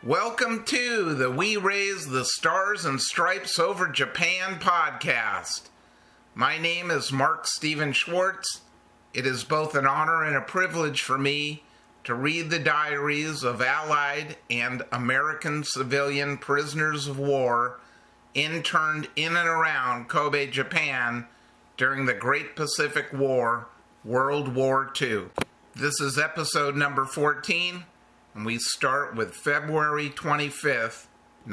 Welcome to the We Raise the Stars and Stripes Over Japan podcast. My name is Mark Steven Schwartz. It is both an honor and a privilege for me to read the diaries of Allied and American civilian prisoners of war interned in and around Kobe, Japan during the Great Pacific War, World War II. This is episode number 14. And we start with February 25th,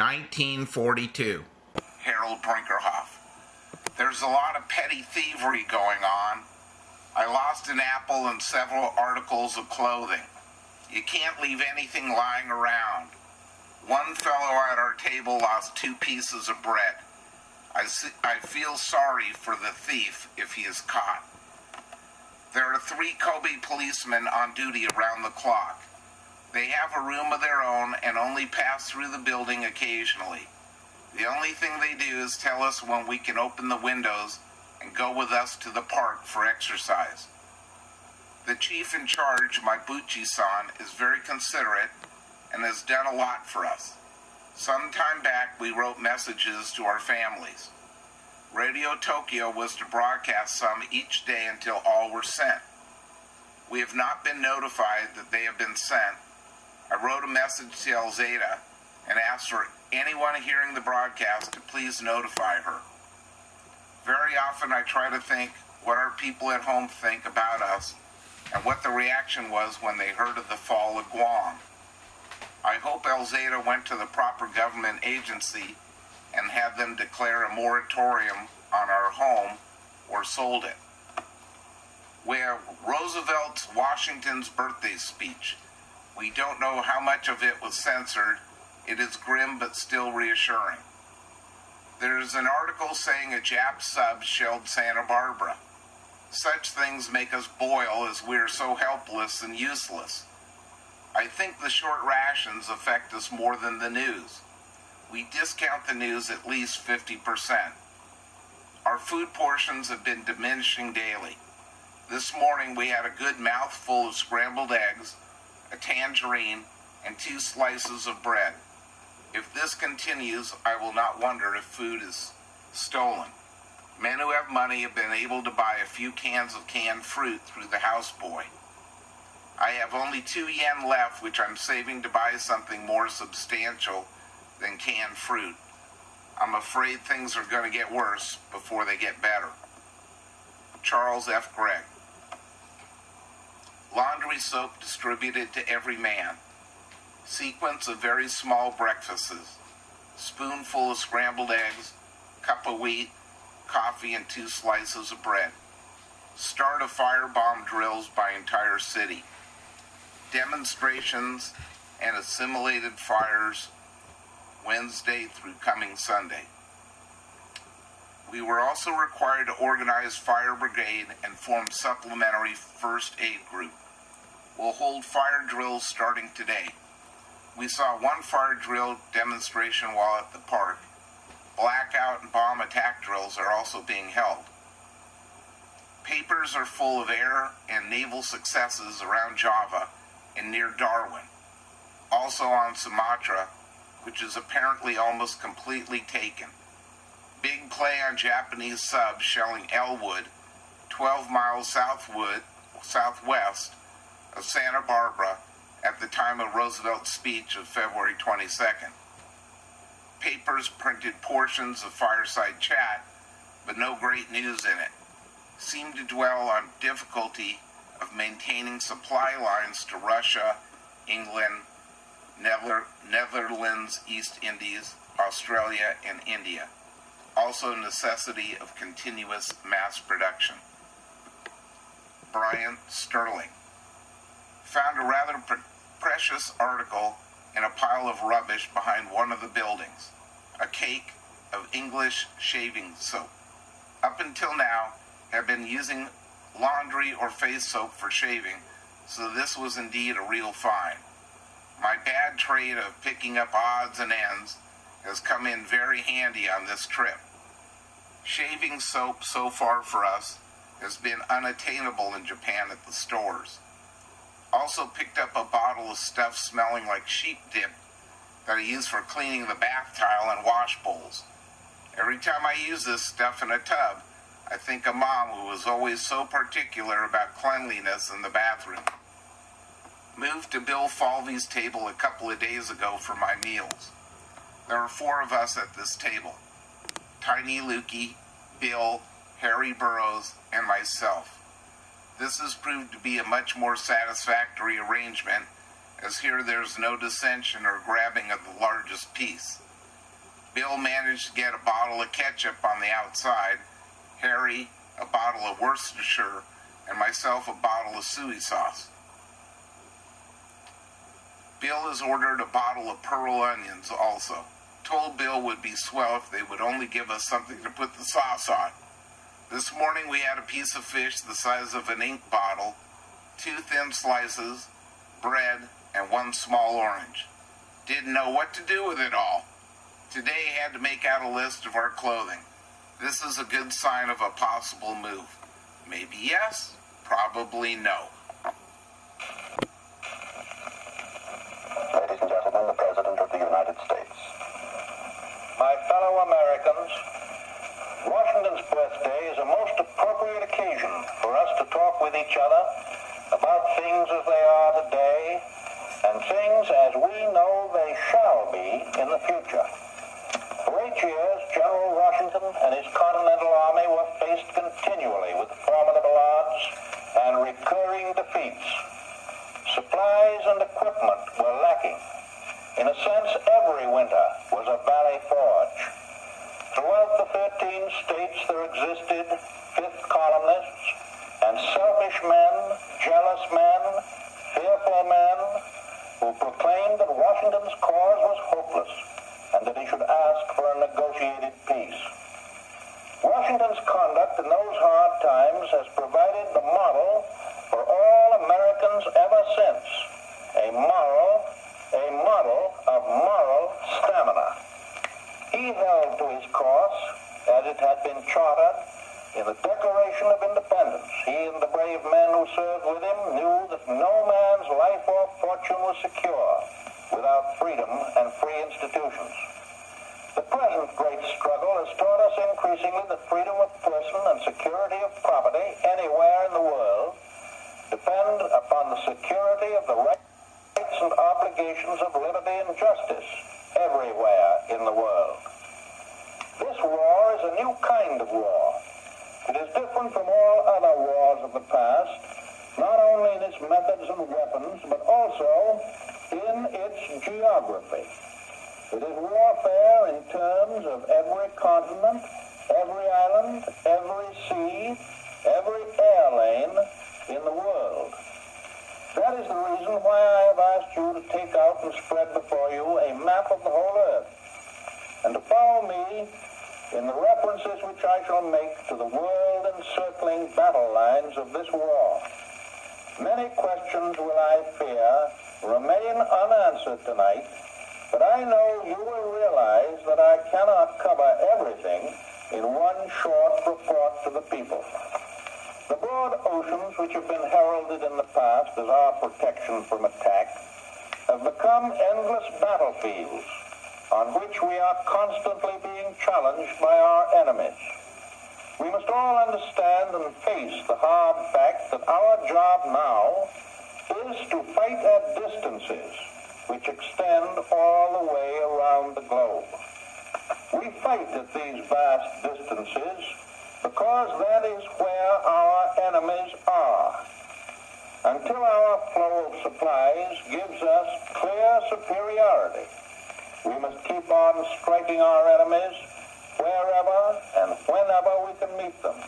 1942. Harold Brinkerhoff. There's a lot of petty thievery going on. I lost an apple and several articles of clothing. You can't leave anything lying around. One fellow at our table lost 2 pieces of bread. I feel sorry for the thief if he is caught. There are 3 Kobe policemen on duty around the clock. They have a room of their own and only pass through the building occasionally. The only thing they do is tell us when we can open the windows and go with us to the park for exercise. The chief in charge, Maibuchi-san, is very considerate and has done a lot for us. Some time back, we wrote messages to our families. Radio Tokyo was to broadcast some each day until all were sent. We have not been notified that they have been sent. I wrote a message to Elzada and asked for anyone hearing the broadcast to please notify her. Very often I try to think what our people at home think about us and what the reaction was when they heard of the fall of Guam. I hope Elzada went to the proper government agency and had them declare a moratorium on our home or sold it. Where Roosevelt's Washington's birthday speech. We don't know how much of it was censored. It is grim but still reassuring. There is an article saying a Jap sub shelled Santa Barbara. Such things make us boil as we are so helpless and useless. I think the short rations affect us more than the news. We discount the news at least 50%. Our food portions have been diminishing daily. This morning we had a good mouthful of scrambled eggs, a tangerine, and 2 slices of bread. If this continues, I will not wonder if food is stolen. Men who have money have been able to buy a few cans of canned fruit through the houseboy. I have only 2 yen left, which I'm saving to buy something more substantial than canned fruit. I'm afraid things are going to get worse before they get better. Charles F. Gregg. Laundry soap distributed to every man. Sequence of very small breakfasts. Spoonful of scrambled eggs, cup of wheat, coffee, and 2 slices of bread. Start of firebomb drills by entire city. Demonstrations and assimilated fires Wednesday through coming Sunday. We were also required to organize fire brigade and form supplementary first aid group. We'll hold fire drills starting today. We saw 1 fire drill demonstration while at the park. Blackout and bomb attack drills are also being held. Papers are full of air and naval successes around Java and near Darwin. Also on Sumatra, which is apparently almost completely taken. Big play on Japanese subs shelling Elwood, 12 miles southwest of Santa Barbara at the time of Roosevelt's speech of February 22nd. Papers printed portions of Fireside Chat, but no great news in it. Seemed to dwell on difficulty of maintaining supply lines to Russia, England, Netherlands, East Indies, Australia, and India. Also necessity of continuous mass production. Brian Sterling. Found a rather precious article in a pile of rubbish behind one of the buildings. A cake of English shaving soap. Up until now, have been using laundry or face soap for shaving, so this was indeed a real find. My bad trade of picking up odds and ends has come in very handy on this trip. Shaving soap so far for us has been unattainable in Japan at the stores. Also picked up a bottle of stuff smelling like sheep dip that I use for cleaning the bath tile and wash bowls. Every time I use this stuff in a tub, I think of Mom, who was always so particular about cleanliness in the bathroom. Moved to Bill Falvey's table a couple of days ago for my meals. There are 4 of us at this table: Tiny Lukey, Bill, Harry Burroughs, and myself. This has proved to be a much more satisfactory arrangement, as here there's no dissension or grabbing of the largest piece. Bill managed to get a bottle of ketchup on the outside, Harry a bottle of Worcestershire, and myself a bottle of soy sauce. Bill has ordered a bottle of pearl onions also. Told Bill would be swell if they would only give us something to put the sauce on. This morning we had a piece of fish the size of an ink bottle, 2 thin slices, bread, and 1 small orange. Didn't know what to do with it all. Today had to make out a list of our clothing. This is a good sign of a possible move. Maybe yes, probably no. Ladies and gentlemen, the President of the United States. My fellow Americans, Washington's birthday is a most appropriate occasion for us to talk with each other about things as they are today and things as we know they shall be in the future. For 8 years, General Washington and his Continental Army were faced continually with formidable odds and recurring defeats. Supplies and equipment were lacking. In a sense, every winter was a valley forge. Throughout the 13 states there existed fifth columnists and selfish men, jealous men, fearful men, who proclaimed that Washington's cause was hopeless and that he should ask for a negotiated peace. Washington's conduct in those hard times has provided the model for all Americans ever since, a model of moral stamina. He held to his course as it had been chartered in the Declaration of Independence. He and the brave men who served with him knew that no man's life or fortune was secure without freedom and free institutions. The present great struggle has taught us increasingly that freedom of person and security of property anywhere in the world depend upon the security of the rights and obligations of liberty and justice everywhere in the world. This war is a new kind of war. It is different from all other wars of the past, not only in its methods and weapons, but also in its geography. It is warfare in terms of every continent, every island, every sea, every air lane in the world. That is the reason why I have asked you to take out and spread before you a map of the whole earth, and to follow me in the references which I shall make to the world-encircling battle lines of this war. Many questions will, I fear, remain unanswered tonight, but I know you will realize that I cannot cover everything in one short report to the people. The broad oceans which have been heralded in the past as our protection from attack have become endless battlefields on which we are constantly being challenged by our enemies. We must all understand and face the hard fact that our job now is to fight at distances which extend all the way around the globe. We fight at these vast distances because that is where our enemies are. Until our flow of supplies gives us clear superiority, we must keep on striking our enemies wherever and whenever we can meet them.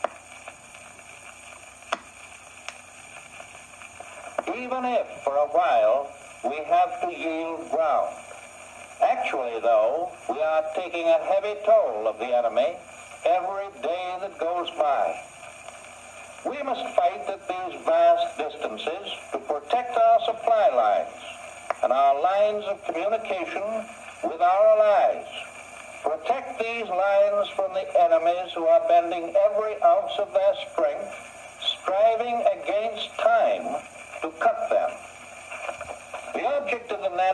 Even if, for a while, we have to yield ground. Actually, though, we are taking a heavy toll of the enemy every day that goes by. We must fight at these vast distances to protect our supply lines and our lines of communication with our allies. Protect these lines from the enemies who are bending every ounce of their strength, striving against time to cut them. The object of the Nazis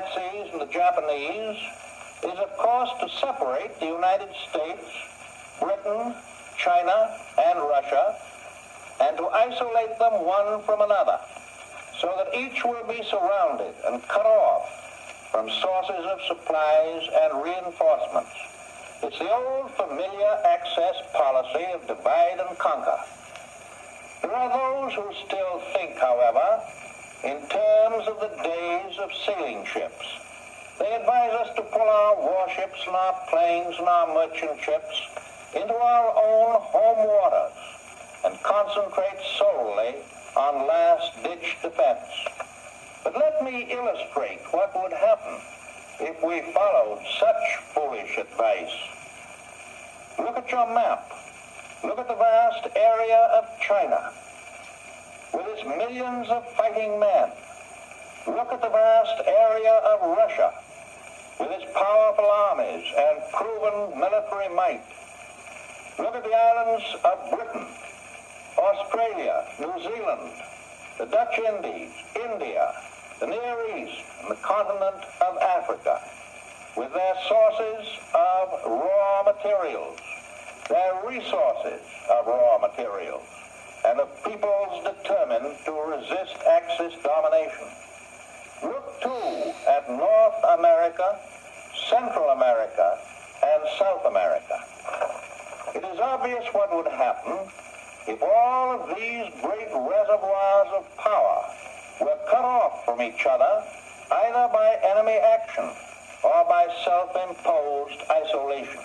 and the Japanese is, of course, to separate the United States, Britain, China, and Russia, and to isolate them one from another, so that each will be surrounded and cut off from sources of supplies and reinforcements. It's the old familiar access policy of divide and conquer. There are those who still think, however, in terms of the days of sailing ships. They advise us to pull our warships and our planes and our merchant ships into our own home waters and concentrate solely on last-ditch defense. But let me illustrate what would happen if we followed such foolish advice. Look at your map. Look at the vast area of China with its millions of fighting men. Look at the vast area of Russia with its powerful armies and proven military might. Look at the islands of Britain, Australia, New Zealand, the Dutch Indies, India, the Near East, and the continent of Africa, with their sources of raw materials, their resources of raw materials, and of peoples determined to resist Axis domination. Look, too, at North America, Central America, and South America. It is obvious what would happen if all of these great reservoirs of power were cut off from each other, either by enemy action or by self-imposed isolation.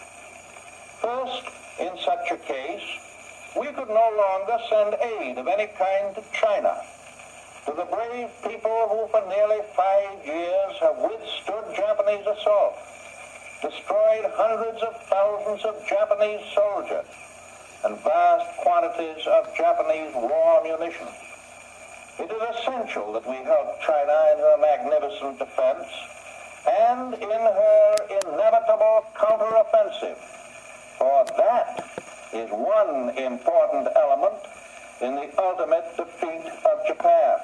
First, in such a case, we could no longer send aid of any kind to China, to the brave people who for nearly 5 years have withstood Japanese assault, destroyed hundreds of thousands of Japanese soldiers, and vast quantities of Japanese war munition. It is essential that we help China in her magnificent defense and in her inevitable counteroffensive, for that is one important element in the ultimate defeat of Japan.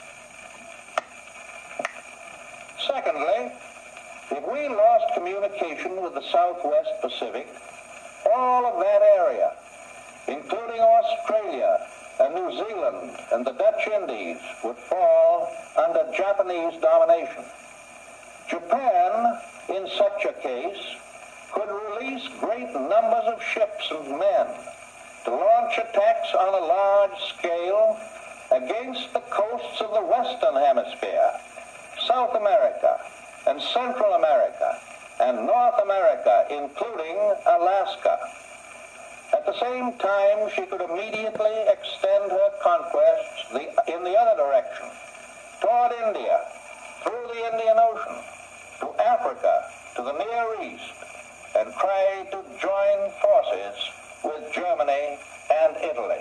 Secondly, if we lost communication with the Southwest Pacific, all of that area, including Australia and New Zealand and the Dutch Indies, would fall under Japanese domination. Japan, in such a case, could release great numbers of ships and men to launch attacks on a large scale against the coasts of the Western Hemisphere, South America, and Central America, and North America, including Alaska. At the same time, she could immediately extend her conquests in the other direction, toward India, through the Indian Ocean, to Africa, to the Near East, and try to join forces with Germany and Italy.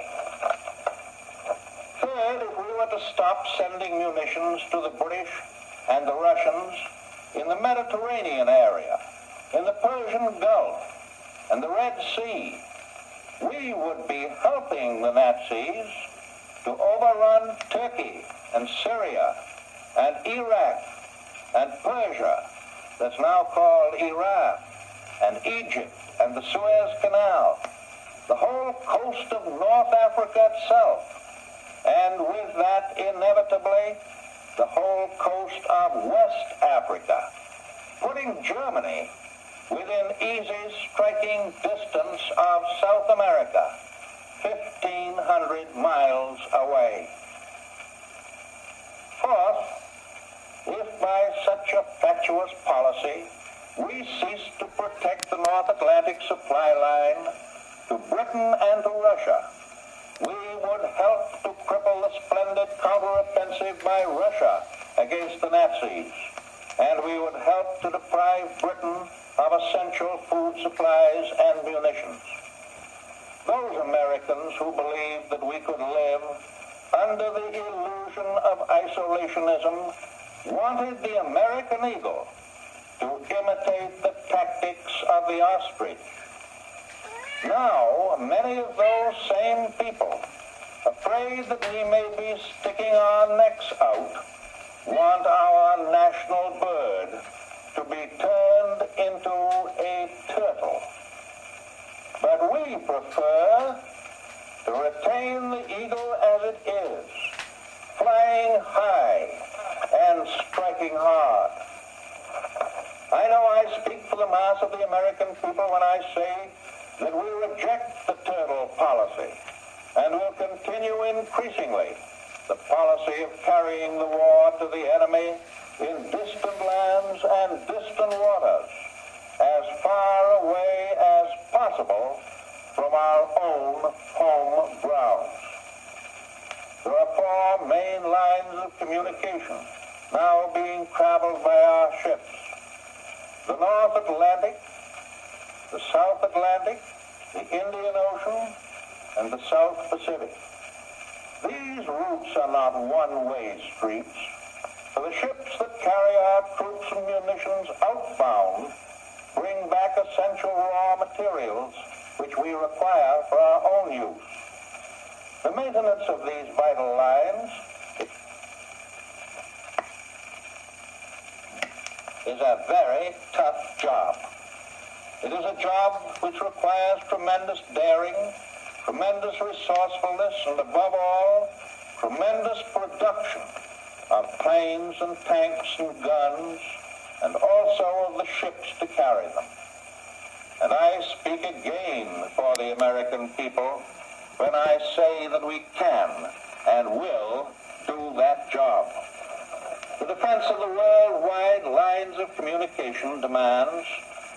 Third, if we were to stop sending munitions to the British and the Russians in the Mediterranean area, in the Persian Gulf, and the Red Sea, we would be helping the Nazis to overrun Turkey and Syria and Iraq and Persia, that's now called Iran, and Egypt and the Suez Canal, the whole coast of North Africa itself, and with that inevitably the whole coast of West Africa, putting Germany within easy striking distance of South America, 1,500 miles away. Fourth, if by such a fatuous policy we cease to protect the North Atlantic supply line to Britain and to Russia, we would help to cripple the splendid counteroffensive by Russia against the Nazis, and we would help to deprive Britain of essential food supplies and munitions. Those Americans who believed that we could live under the illusion of isolationism wanted the American eagle to imitate the tactics of the ostrich. Now, many of those same people, afraid that we may be sticking our necks out, want our national bird prefer to retain the Eagle as it is, flying high and striking hard. I know I speak for the mass of the American people when I say that we reject the turtle policy and will continue increasingly the policy of carrying the war to the enemy in distant lands and distant waters, as far away as possible from our own home grounds. There are 4 main lines of communication now being traveled by our ships: the North Atlantic, the South Atlantic, the Indian Ocean, and the South Pacific. These routes are not one-way streets, for the ships that carry our troops and munitions outbound bring back essential raw materials which we require for our own use. The maintenance of these vital lines is a very tough job. It is a job which requires tremendous daring, tremendous resourcefulness, and above all, tremendous production of planes and tanks and guns, and also of the ships to carry them. And I speak again for the American people when I say that we can and will do that job. The defense of the worldwide lines of communication demands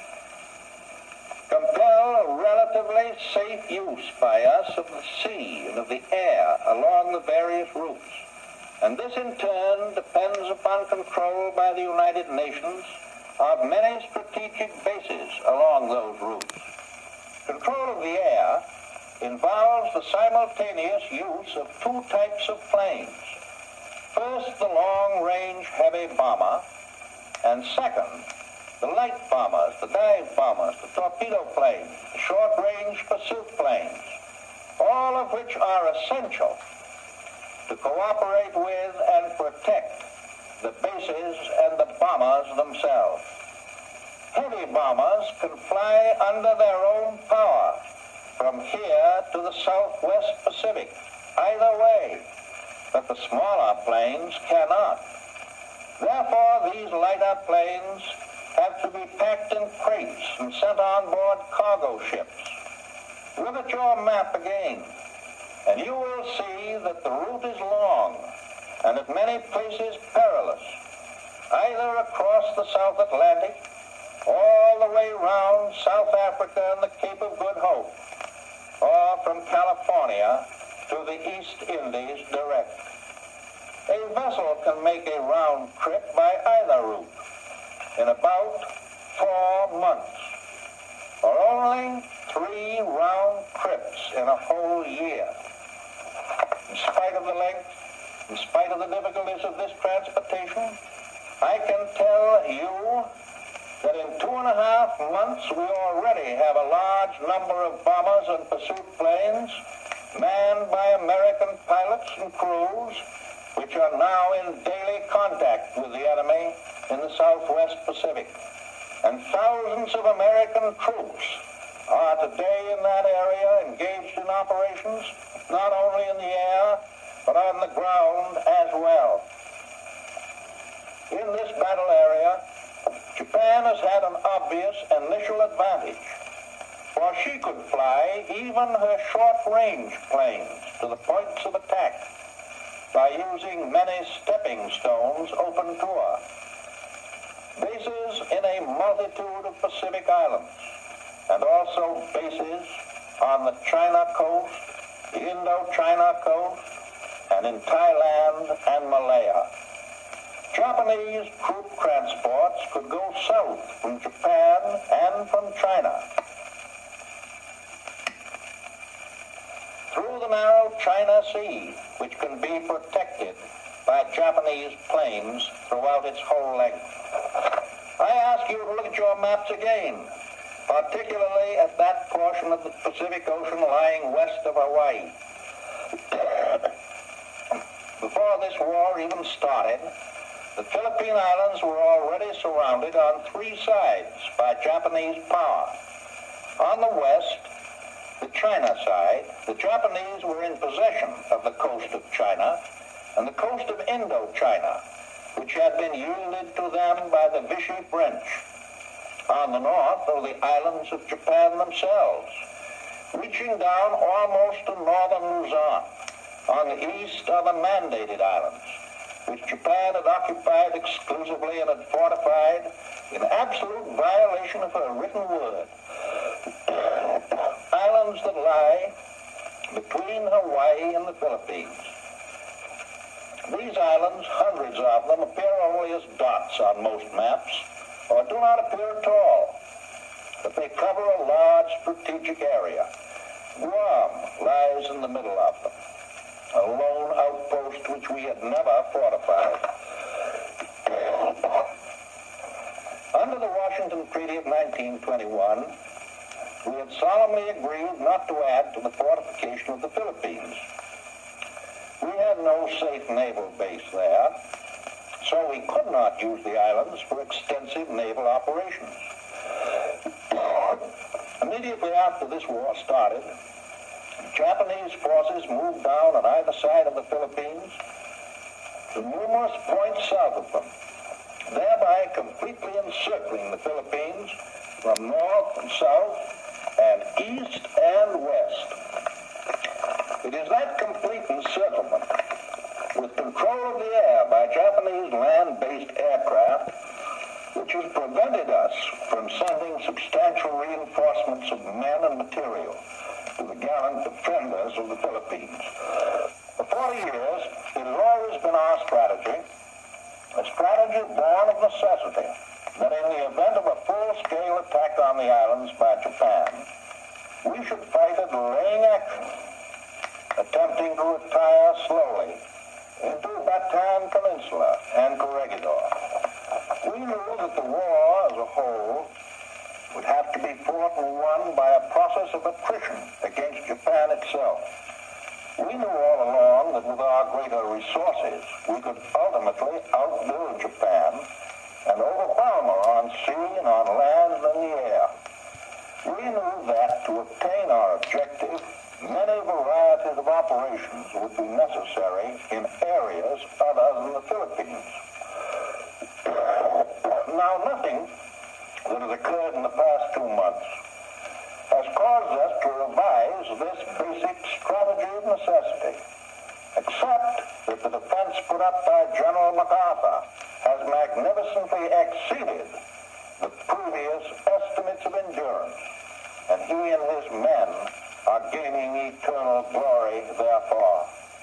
compel relatively safe use by us of the sea and of the air along the various routes. And this in turn depends upon control by the United Nations of many strategic bases along those routes. Control of the air involves the simultaneous use of 2 types of planes. First, the long-range heavy bomber, and second, the light bombers, the dive bombers, the torpedo planes, the short-range pursuit planes, all of which are essential to cooperate with and protect the bases and the bombers themselves. Heavy bombers can fly under their own power from here to the Southwest Pacific, either way, but the smaller planes cannot. Therefore, these lighter planes have to be packed in crates and sent on board cargo ships. Look at your map again, and you will see that the route is long and at many places perilous, either across the South Atlantic, all the way round South Africa and the Cape of Good Hope, or from California to the East Indies direct. A vessel can make a round trip by either route in about 4 months, or only 3 round trips in a whole year. In spite of the length, in spite of the difficulties of this transportation, I can tell you that in 2.5 months we already have a large number of bombers and pursuit planes manned by American pilots and crews, which are now in daily contact with the enemy in the Southwest Pacific. And thousands of American troops are today in that area engaged in operations, not only in the air, but on the ground as well. In this battle area, Japan has had an obvious initial advantage, for she could fly even her short-range planes to the points of attack by using many stepping stones open to her. Bases in a multitude of Pacific islands, and also bases on the China coast, the Indo-China coast, and in Thailand and Malaya. Japanese troop transports could go south from Japan and from China through the narrow China Sea, which can be protected by Japanese planes throughout its whole length. I ask you to look at your maps again, particularly at that portion of the Pacific Ocean lying west of Hawaii. Before this war even started, the Philippine Islands were already surrounded on 3 sides by Japanese power. On the west, the China side, the Japanese were in possession of the coast of China and the coast of Indochina, which had been yielded to them by the Vichy French. On the north are the islands of Japan themselves, reaching down almost to northern Luzon. On the east are the Mandated Islands, which Japan had occupied exclusively and had fortified in absolute violation of her written word. Islands that lie between Hawaii and the Philippines. These islands, hundreds of them, appear only as dots on most maps, or do not appear at all, but they cover a large strategic area. Guam lies in the middle of them, a lone outpost which we had never fortified. Under the Washington Treaty of 1921, we had solemnly agreed not to add to the fortification of the Philippines. We had no safe naval base there, so we could not use the islands for extensive naval operations. Immediately after this war started, Japanese forces moved down on either side of the Philippines to numerous points south of them, thereby completely encircling the Philippines from north and south and east and west. It is that complete encirclement, with control of the air by Japanese land-based aircraft, which has prevented us from sending substantial reinforcements of men and material to the gallant defenders of the Philippines. For 40 years, it has always been our strategy, a strategy born of necessity, that in the event of a full-scale attack on the islands by Japan, we should fight a delaying action, attempting to retire slowly into Bataan Peninsula and Corregidor. We knew that the war as a whole would have to be fought and won by a process of attrition against Japan itself. We knew all along that with our greater resources, we could ultimately outbuild Japan and overwhelm her on sea and on land and in the air. We knew that to obtain our objective, many varieties of operations would be necessary in areas other than the Philippines. Now, nothing that has occurred in the past 2 months has caused us to revise this basic strategy of necessity, except that the defense put up by General MacArthur has magnificently exceeded the previous estimates of endurance, and he and his men are gaining eternal glory therefore.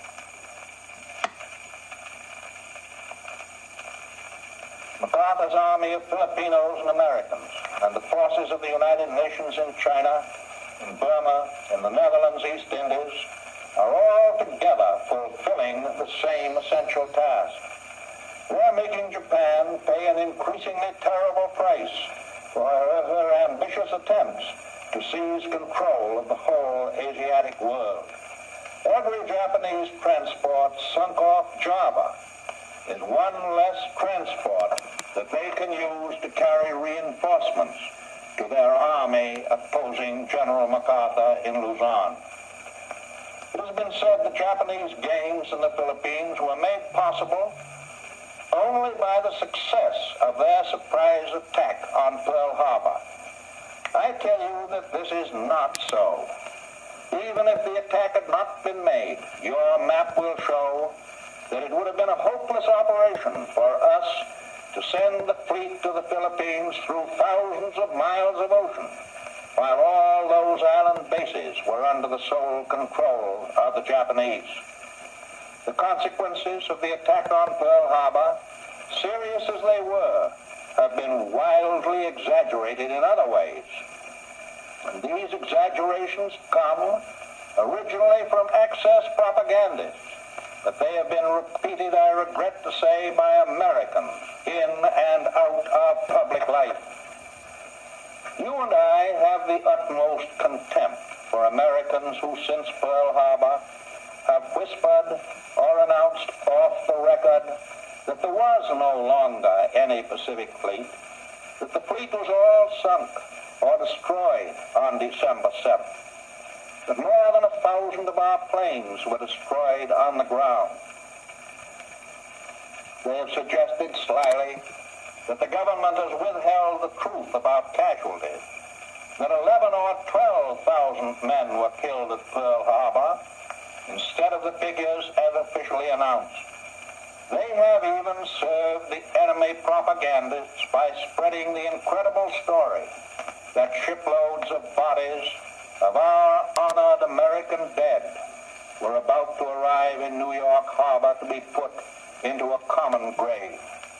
MacArthur's army of Filipinos and Americans and the forces of the United Nations in China, in Burma, in the Netherlands, East Indies, are all together fulfilling the same essential task. They're making Japan pay an increasingly terrible price for her ambitious attempts to seize control of the whole Asiatic world. Every Japanese transport sunk off Java is one less transport that they can use to carry reinforcements to their army opposing General MacArthur in Luzon. It has been said the Japanese gains in the Philippines were made possible only by the success of their surprise attack on Pearl Harbor. I tell you that this is not so. Even if the attack had not been made, your map will show that it would have been a hopeless operation for us to send the fleet to the Philippines through thousands of miles of ocean, while all those island bases were under the sole control of the Japanese. The consequences of the attack on Pearl Harbor, serious as they were, have been wildly exaggerated in other ways. And these exaggerations come originally from excess propagandists, but they have been repeated, I regret to say, by Americans in and out of public life. You and I have the utmost contempt for Americans who, since Pearl Harbor, have whispered or announced off the record that there was no longer any Pacific fleet, that the fleet was all sunk or destroyed on December 7th. that more than 1,000 of our planes were destroyed on the ground. They have suggested slyly that the government has withheld the truth about casualties, that 11 or 12,000 men were killed at Pearl Harbor instead of the figures as officially announced. They have even served the enemy propagandists by spreading the incredible story that shiploads of bodies of our honored American dead were about to arrive in New York Harbor to be put into a common grave.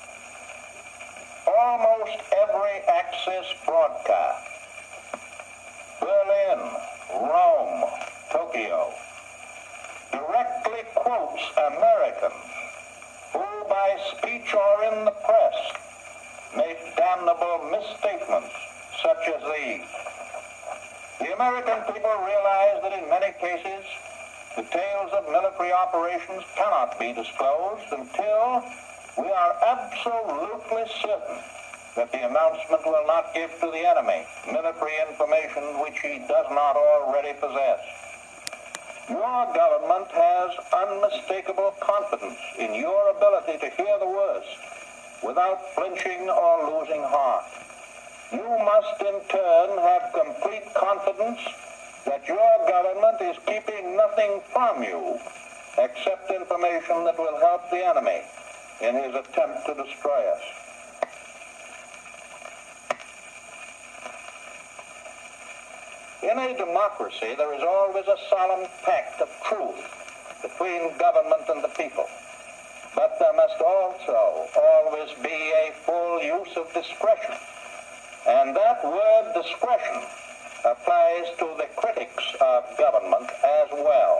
Almost every Axis broadcast, Berlin, Rome, Tokyo, directly quotes Americans who, by speech or in the press, make damnable misstatements such as these. The American people realize that in many cases, details of military operations cannot be disclosed until we are absolutely certain that the announcement will not give to the enemy military information which he does not already possess. Your government has unmistakable confidence in your ability to hear the worst without flinching or losing heart. You must in turn have complete confidence that your government is keeping nothing from you except information that will help the enemy in his attempt to destroy us. In a democracy, there is always a solemn pact of truth between government and the people. But there must also always be a full use of discretion. And that word discretion applies to the critics of government as well.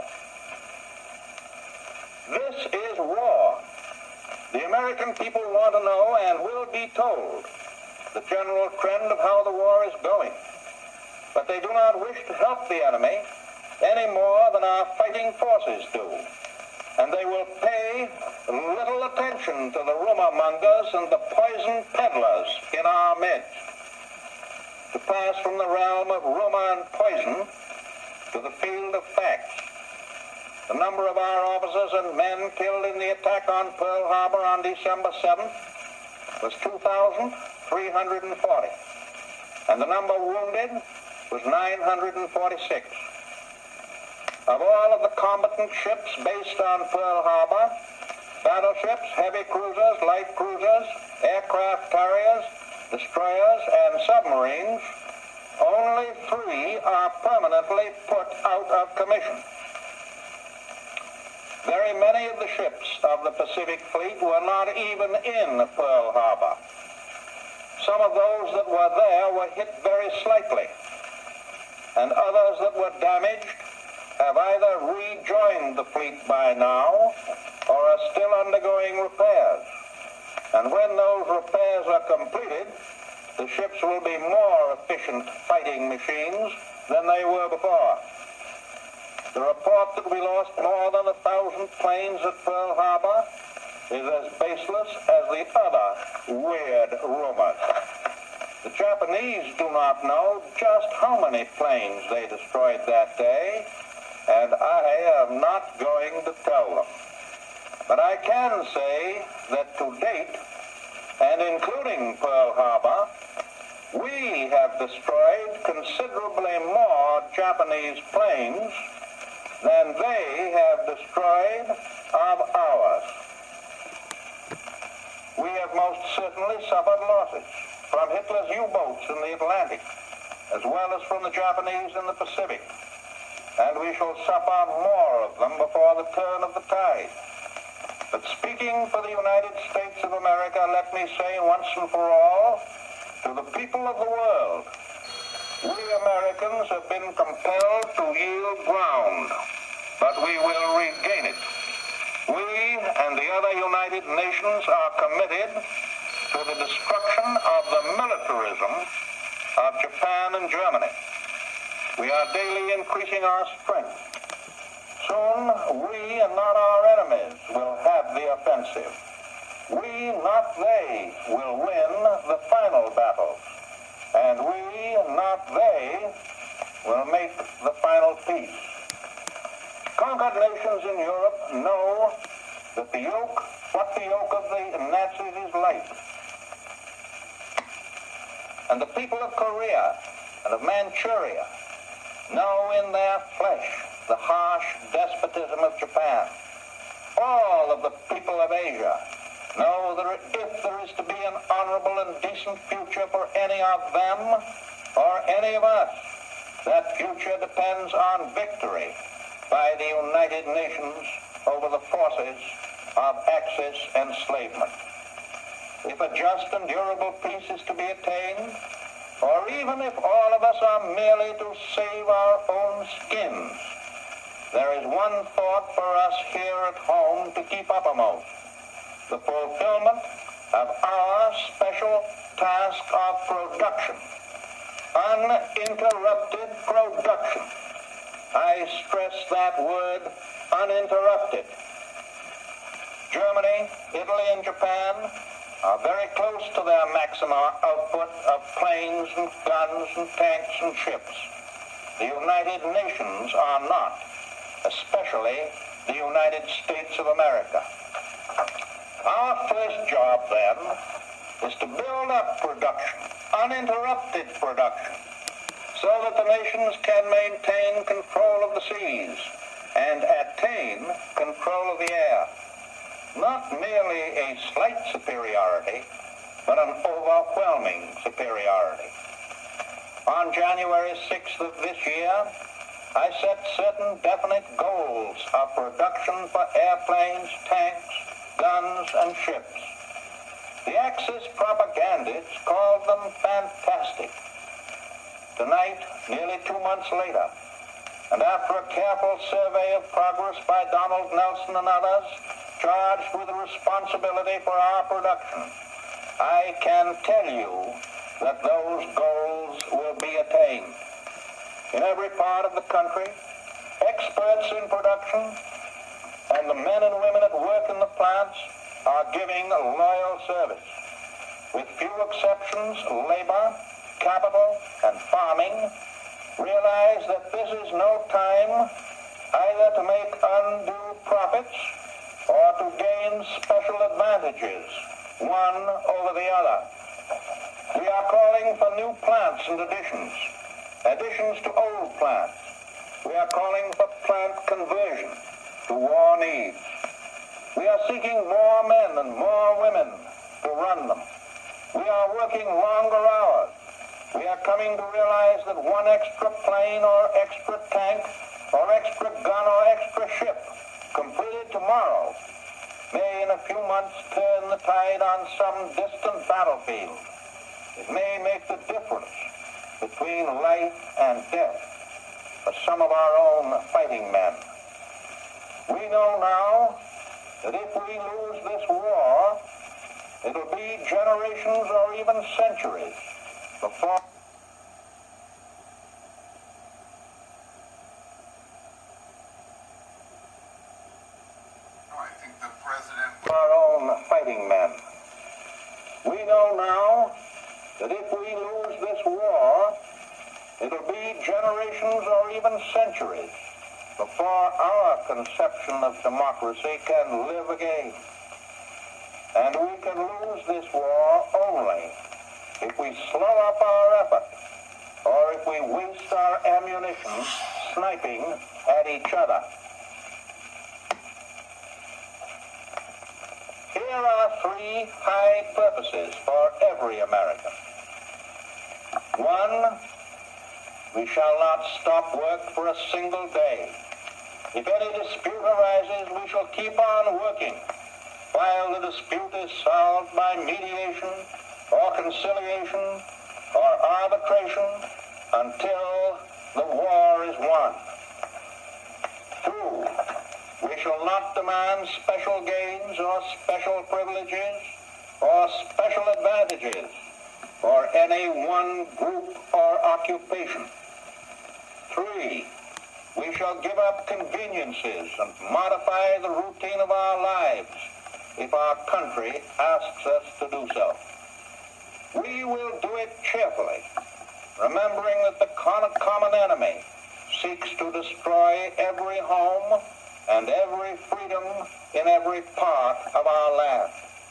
This is war. The American people want to know and will be told the general trend of how the war is going. But they do not wish to help the enemy any more than our fighting forces do. And they will pay little attention to the rumor mongers and the poison peddlers in our midst. To pass from the realm of rumor and poison to the field of facts. The number of our officers and men killed in the attack on Pearl Harbor on December 7th was 2,340. And the number wounded was 946. Of all of the combatant ships based on Pearl Harbor, battleships, heavy cruisers, light cruisers, aircraft carriers, destroyers, and submarines, only 3 are permanently put out of commission. Very many of the ships of the Pacific Fleet were not even in Pearl Harbor. Some of those that were there were hit very slightly, and others that were damaged have either rejoined the fleet by now or are still undergoing repairs. And when those repairs are completed, the ships will be more efficient fighting machines than they were before. The report that we lost more than 1,000 planes at Pearl Harbor is as baseless as the other weird rumors. The Japanese do not know just how many planes they destroyed that day, and I am not going to tell them. But I can say that to date, and including Pearl Harbor, we have destroyed considerably more Japanese planes than they have destroyed of ours. We have most certainly suffered losses from Hitler's U-boats in the Atlantic, as well as from the Japanese in the Pacific, and we shall suffer more of them before the turn of the tide. But speaking for the United States of America, let me say once and for all, to the people of the world, we Americans have been compelled to yield ground, but we will regain it. We and the other United Nations are committed to the destruction of the militarism of Japan and Germany. We are daily increasing our strength. Soon, we and not our enemies will have the offensive. We, not they, will win the final battles. And we, not they, will make the final peace. Conquered nations in Europe know that what the yoke of the Nazis is like. And the people of Korea and of Manchuria know in their flesh the harsh despotism of Japan. All of the people of Asia know that if there is to be an honorable and decent future for any of them or any of us, that future depends on victory by the United Nations over the forces of Axis enslavement. If a just and durable peace is to be attained, or even if all of us are merely to save our own skins, there is one thought for us here at home to keep uppermost: the fulfillment of our special task of production, uninterrupted production. I stress that word, uninterrupted. Germany, Italy, and Japan are very close to their maximum output of planes and guns and tanks and ships. The United Nations are not, especially the United States of America. Our first job, then, is to build up production, uninterrupted production, so that the nations can maintain control of the seas and attain control of the air. Not merely a slight superiority, but an overwhelming superiority. On January 6th of this year, I set certain definite goals of production for airplanes, tanks, guns, and ships. The Axis propagandists called them fantastic. Tonight, nearly 2 months later, and after a careful survey of progress by Donald Nelson and others, charged with the responsibility for our production, I can tell you that those goals will be attained. In every part of the country, experts in production and the men and women at work in the plants are giving loyal service. With few exceptions, labor, capital, and farming realize that this is no time either to make undue profits or to gain special advantages, one over the other. We are calling for new plants and additions to old plants. We are calling for plant conversion to war needs. We are seeking more men and more women to run them. We are working longer hours. We are coming to realize that one extra plane or extra tank or extra gun or extra ship completed tomorrow may in a few months turn the tide on some distant battlefield. It may make the difference between life and death for some of our own fighting men. We know now that if we lose this war, it'll be generations or even centuries before our own fighting men. We know now that if we lose this war, it'll be generations or even centuries before our conception of democracy can live again. And we can lose this war only if we slow up our effort or if we waste our ammunition sniping at each other. Here are three high purposes for every American. One, we shall not stop work for a single day. If any dispute arises, we shall keep on working while the dispute is solved by mediation or conciliation or arbitration until the war is won. Two, we shall not demand special gains or special privileges or special advantages for any one group or occupation. Three, we shall give up conveniences and modify the routine of our lives if our country asks us to do so. We will do it cheerfully remembering that the common enemy seeks to destroy every home and every freedom in every part of our land.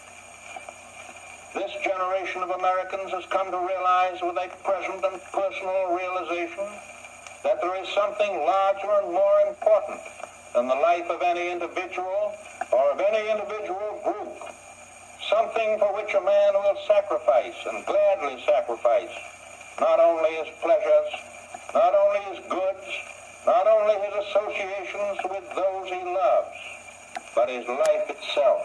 This generation of Americans has come to realize with a present and personal realization that there is something larger and more important than the life of any individual or of any individual group, something for which a man will sacrifice and gladly sacrifice not only his pleasures, not only his goods, not only his associations with those he loves, but his life itself.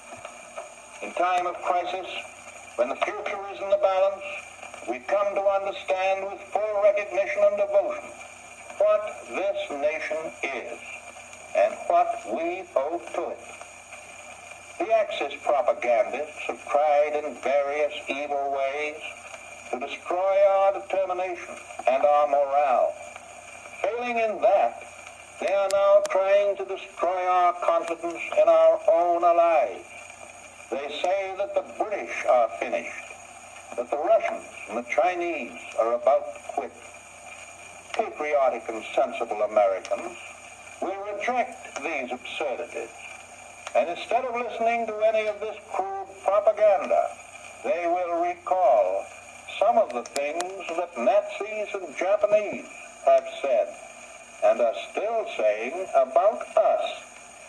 In time of crisis, when the future is in the balance, we come to understand with full recognition and devotion what this nation is and what we owe to it. The Axis propagandists have tried in various evil ways to destroy our determination and our morale. Failing in that, they are now trying to destroy our confidence in our own allies. They say that the British are finished, that the Russians and the Chinese are about to quit. Patriotic and sensible Americans will reject these absurdities, and instead of listening to any of this crude propaganda, they will recall some of the things that Nazis and Japanese have said and are still saying about us.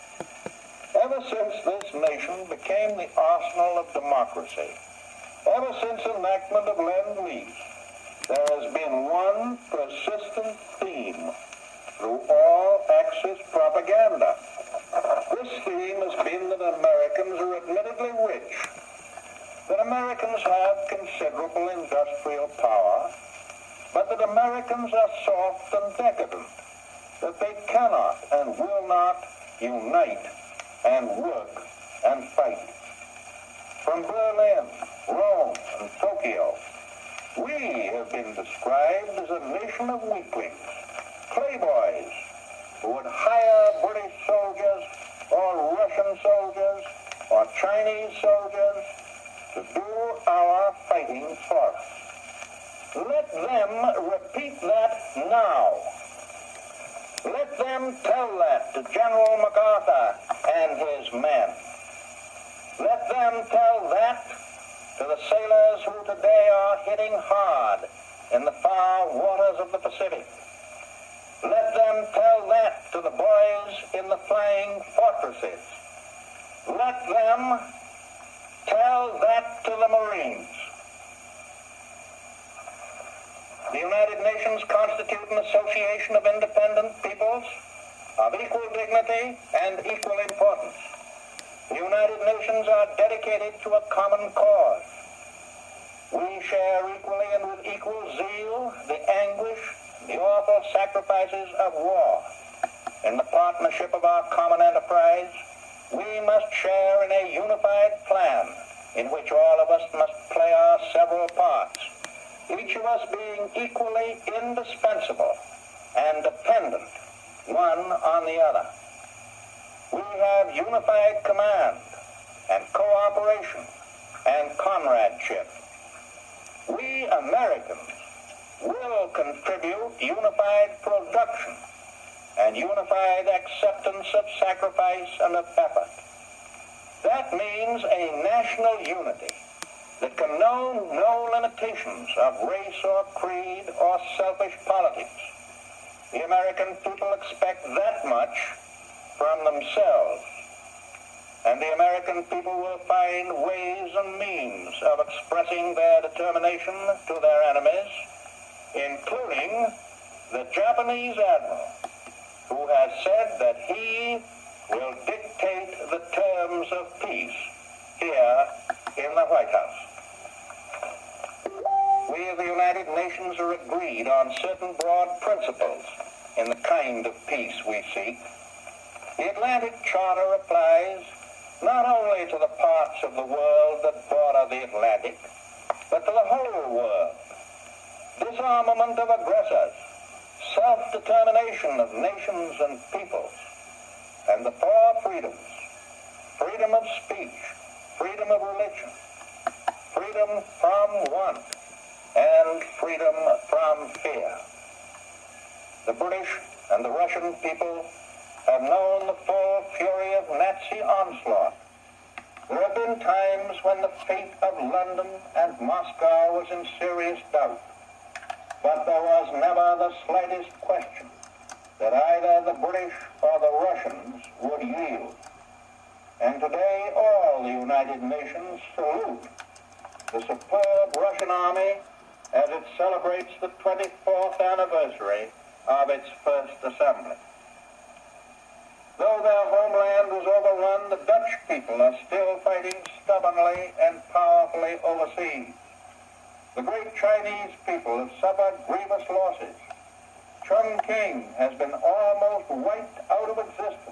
Ever since this nation became the arsenal of democracy, ever since enactment of Lend-Lease, there has been one persistent theme through all Axis propaganda. This theme has been that Americans are admittedly rich, that Americans have considerable industrial power, but that Americans are soft and decadent, that they cannot and will not unite and work and fight. From Berlin, Rome, and Tokyo, we have been described as a nation of weaklings, playboys, who would hire British soldiers or Russian soldiers or Chinese soldiers to do our fighting for us. Let them repeat that now. Let them tell that to General MacArthur and his men. Let them tell that to the sailors who today are hitting hard in the far waters of the Pacific. Let them tell that to the boys in the flying fortresses. Let them tell that to the Marines. The United Nations constitute an association of independent peoples of equal dignity and equal importance. The United Nations are dedicated to a common cause. We share equally and with equal zeal the anguish, the awful sacrifices of war. In the partnership of our common enterprise, we must share in a unified plan in which all of us must play our several parts, each of us being equally indispensable and dependent one on the other. We have unified command and cooperation and comradeship. We Americans will contribute unified production and unified acceptance of sacrifice and of effort. That means a national unity that can know no limitations of race or creed or selfish politics. The American people expect that much from themselves, and the American people will find ways and means of expressing their determination to their enemies, including the Japanese admiral, who has said that he will dictate the terms of peace here in the White House. We of the United Nations are agreed on certain broad principles in the kind of peace we seek. The Atlantic Charter applies not only to the parts of the world that border the Atlantic, but to the whole world. Disarmament of aggressors, self-determination of nations and peoples, and the four freedoms: freedom of speech, freedom of religion, freedom from want, and freedom from fear. The British and the Russian people have known the full fury of Nazi onslaught. There have been times when the fate of London and Moscow was in serious doubt, but there was never the slightest question that either the British or the Russians would yield. And today all the United Nations salute the superb Russian army as it celebrates the 24th anniversary of its first assembly. Though their homeland was overrun, the Dutch people are still fighting stubbornly and powerfully overseas. The great Chinese people have suffered grievous losses. Chongqing has been almost wiped out of existence.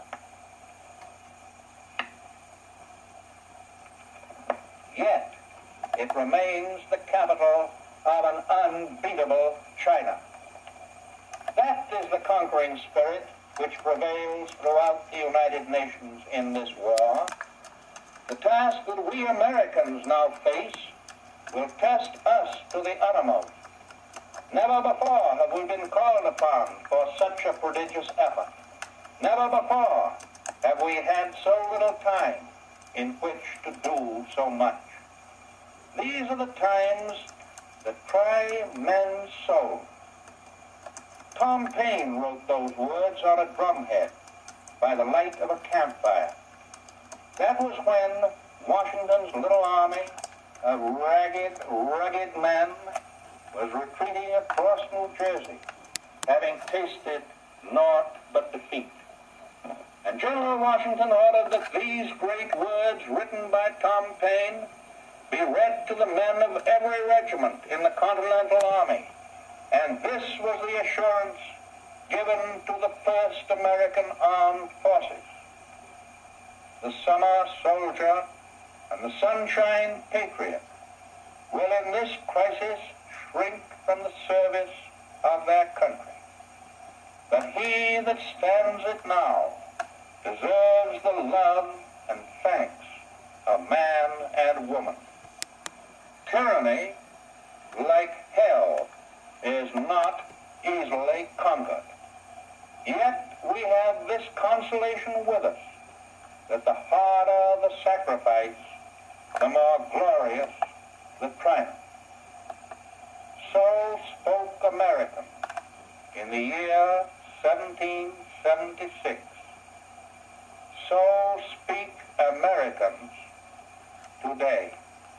Yet, it remains the capital of an unbeatable China. That is the conquering spirit which prevails throughout the United Nations in this war. The task that we Americans now face will test us to the uttermost. Never before have we been called upon for such a prodigious effort. Never before have we had so little time in which to do so much. These are the times that try men's souls. Tom Paine wrote those words on a drumhead by the light of a campfire. That was when Washington's little army of ragged, rugged men was retreating across New Jersey, having tasted naught but defeat. And General Washington ordered that these great words written by Tom Paine be read to the men of every regiment in the Continental Army. And this was the assurance given to the 1st American Armed Forces. The summer soldier and the sunshine patriot will in this crisis shrink from the service of their country. But he that stands it now deserves the love and thanks of man and woman. Tyranny, like hell, is not easily conquered. Yet we have this consolation with us, that the harder the sacrifice, the more glorious the triumph. So spoke American in the year 1776. So speak Americans today.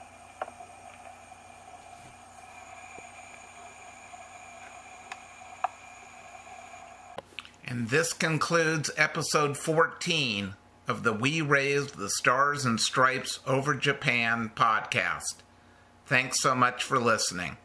And this concludes episode 14 of the We Raised the Stars and Stripes Over Japan podcast. Thanks so much for listening.